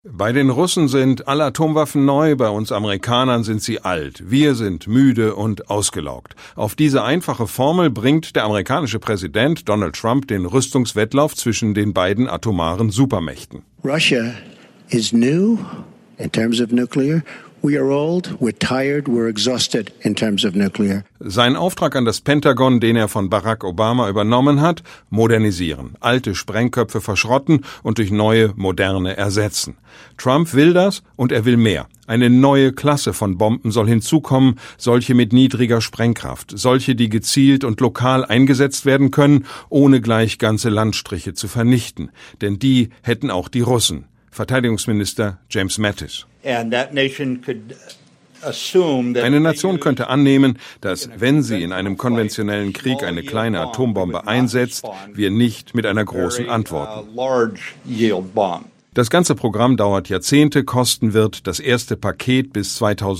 Bei den Russen sind alle Atomwaffen neu, bei uns Amerikanern sind sie alt. Wir sind müde und ausgelaugt. Auf diese einfache Formel bringt der amerikanische Präsident Donald Trump den Rüstungswettlauf zwischen den beiden atomaren Supermächten. Russia is new in terms of nuclear. We are old, we're tired, we're exhausted in terms of nuclear. Sein Auftrag an das Pentagon, den er von Barack Obama übernommen hat: modernisieren, alte Sprengköpfe verschrotten und durch neue, moderne ersetzen. Trump will das und er will mehr. Eine neue Klasse von Bomben soll hinzukommen, solche mit niedriger Sprengkraft, solche, die gezielt und lokal eingesetzt werden können, ohne gleich ganze Landstriche zu vernichten. Denn die hätten auch die Russen. Verteidigungsminister James Mattis. Eine Nation könnte annehmen, dass, wenn sie in einem konventionellen Krieg eine kleine Atombombe einsetzt, wir nicht mit einer großen antworten. Das ganze Programm dauert Jahrzehnte, kosten wird das erste Paket bis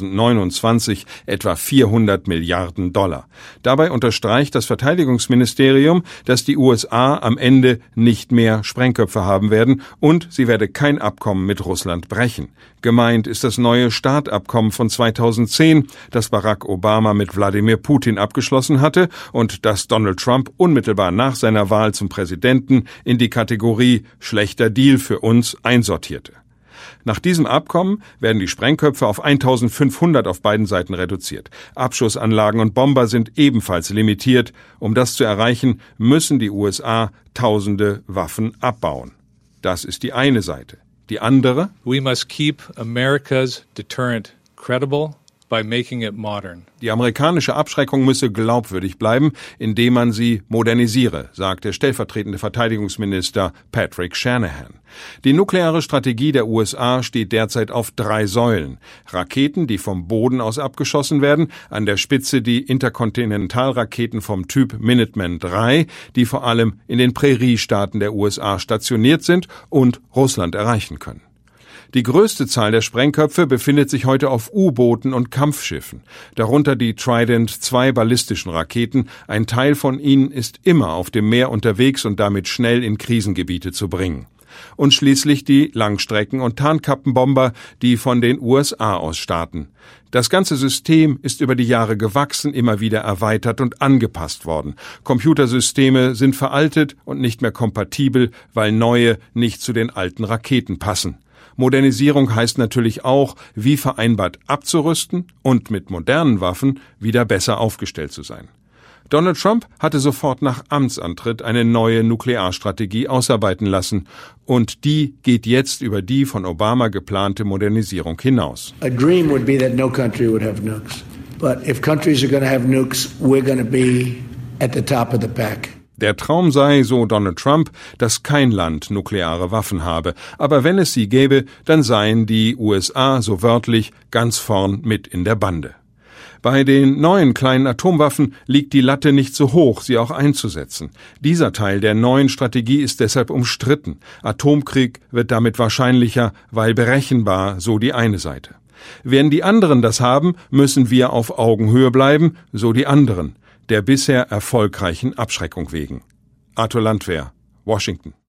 2029 etwa $400 Milliarden. Dabei unterstreicht das Verteidigungsministerium, dass die USA am Ende nicht mehr Sprengköpfe haben werden und sie werde kein Abkommen mit Russland brechen. Gemeint ist das neue START-Abkommen von 2010, das Barack Obama mit Wladimir Putin abgeschlossen hatte und das Donald Trump unmittelbar nach seiner Wahl zum Präsidenten in die Kategorie schlechter Deal für uns einsortierte. Nach diesem Abkommen werden die Sprengköpfe auf 1500 auf beiden Seiten reduziert. Abschussanlagen und Bomber sind ebenfalls limitiert. Um das zu erreichen, müssen die USA tausende Waffen abbauen. Das ist die eine Seite. Die andere: We must keep America's deterrent credible by making it modern. Die amerikanische Abschreckung müsse glaubwürdig bleiben, indem man sie modernisiere, sagt der stellvertretende Verteidigungsminister Patrick Shanahan. Die nukleare Strategie der USA steht derzeit auf 3 Säulen. Raketen, die vom Boden aus abgeschossen werden, an der Spitze die Interkontinentalraketen vom Typ Minuteman III, die vor allem in den Präriestaaten der USA stationiert sind und Russland erreichen können. Die größte Zahl der Sprengköpfe befindet sich heute auf U-Booten und Kampfschiffen, darunter die Trident II ballistischen Raketen. Ein Teil von ihnen ist immer auf dem Meer unterwegs und damit schnell in Krisengebiete zu bringen. Und schließlich die Langstrecken- und Tarnkappenbomber, die von den USA aus starten. Das ganze System ist über die Jahre gewachsen, immer wieder erweitert und angepasst worden. Computersysteme sind veraltet und nicht mehr kompatibel, weil neue nicht zu den alten Raketen passen. Modernisierung heißt natürlich auch, wie vereinbart abzurüsten und mit modernen Waffen wieder besser aufgestellt zu sein. Donald Trump hatte sofort nach Amtsantritt eine neue Nuklearstrategie ausarbeiten lassen und die geht jetzt über die von Obama geplante Modernisierung hinaus. A dream would be that no country would have nukes. But if countries are going to have nukes, we're going to be at the top of the pack. Der Traum sei, so Donald Trump, dass kein Land nukleare Waffen habe. Aber wenn es sie gäbe, dann seien die USA, so wörtlich, ganz vorn mit in der Bande. Bei den neuen kleinen Atomwaffen liegt die Latte nicht so hoch, sie auch einzusetzen. Dieser Teil der neuen Strategie ist deshalb umstritten. Atomkrieg wird damit wahrscheinlicher, weil berechenbar, so die eine Seite. Während die anderen das haben, müssen wir auf Augenhöhe bleiben, so die anderen. Der bisher erfolgreichen Abschreckung wegen. Arthur Landwehr, Washington.